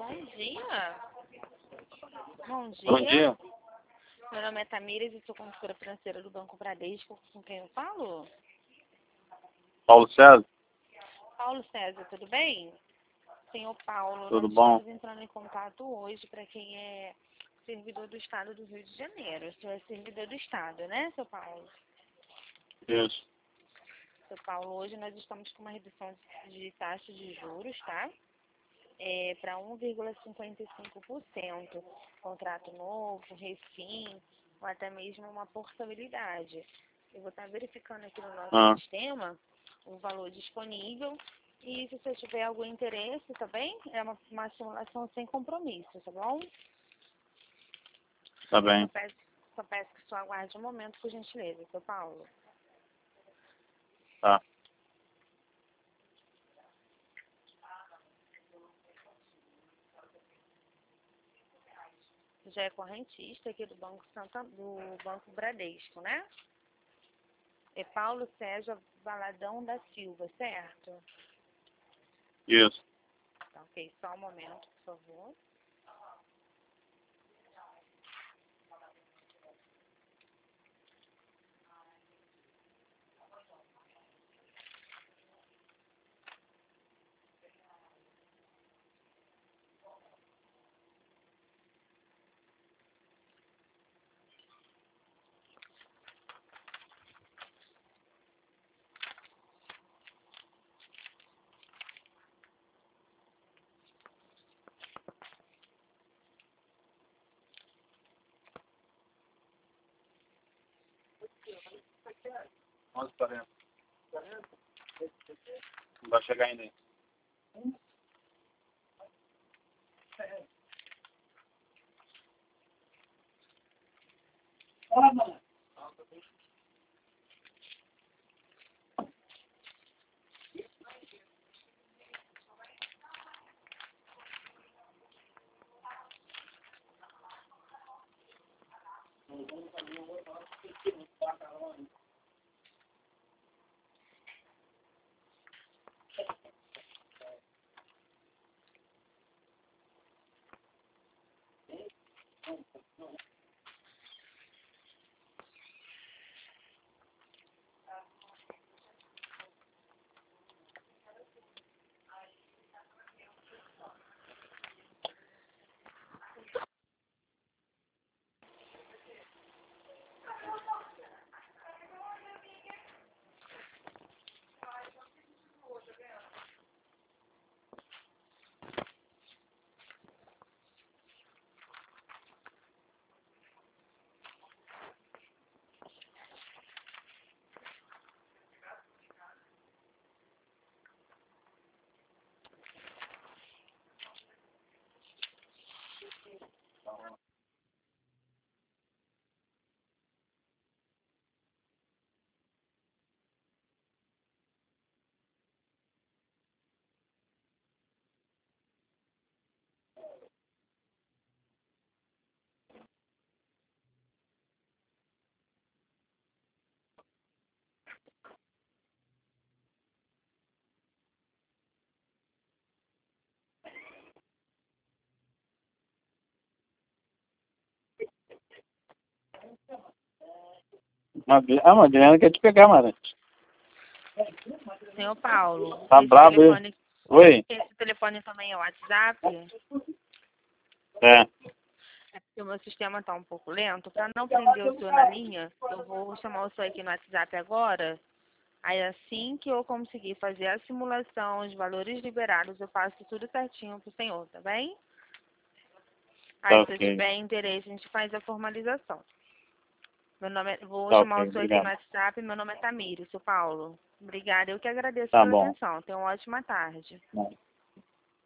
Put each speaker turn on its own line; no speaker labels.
Bom dia. Bom dia.
Bom dia.
Meu nome é Tamires e sou consultora financeira do Banco Bradesco. Com quem eu falo?
Paulo César.
Paulo César, tudo bem? Senhor Paulo,
Tudo
nós
bom?
estamos entrando em contato hoje para quem é servidor do Estado do Rio de Janeiro. O senhor é servidor do Estado, né, seu Paulo?
Isso.
Seu Paulo, hoje nós estamos com uma redução de taxa de juros, tá? Para 1,55%. Contrato novo, refim, ou até mesmo uma portabilidade. Eu vou estar verificando aqui no nosso sistema o valor disponível e se você tiver algum interesse, tá bem? É uma simulação sem compromisso, tá bom?
Tá bem.
Só peço que só aguarde um momento, por gentileza, seu Paulo.
Tá.
Já é correntista aqui do Banco Bradesco, né? É Paulo César Valadão da Silva, certo?
Isso.
Tá, ok, só um momento, por favor.
Não vai chegar ainda. A Adriana quer te pegar, Mara.
Senhor Paulo,
Tá brabo aí? Oi?
esse telefone também é o WhatsApp?
É.
É porque o meu sistema está um pouco lento. Para não prender o senhor na linha, eu vou chamar o senhor aqui no WhatsApp agora. Aí assim que eu conseguir fazer a simulação, os valores liberados, eu passo tudo certinho pro senhor, tá bem? Aí
Tá
se eu
ok.
tiver interesse, a gente faz a formalização. Vou
Tá
chamar
ok,
o senhor aqui no
obrigado.
WhatsApp, meu nome é Tamires, seu Paulo. Obrigada, eu que agradeço
Tá
pela
bom.
atenção. Tenha uma ótima tarde.
Tá.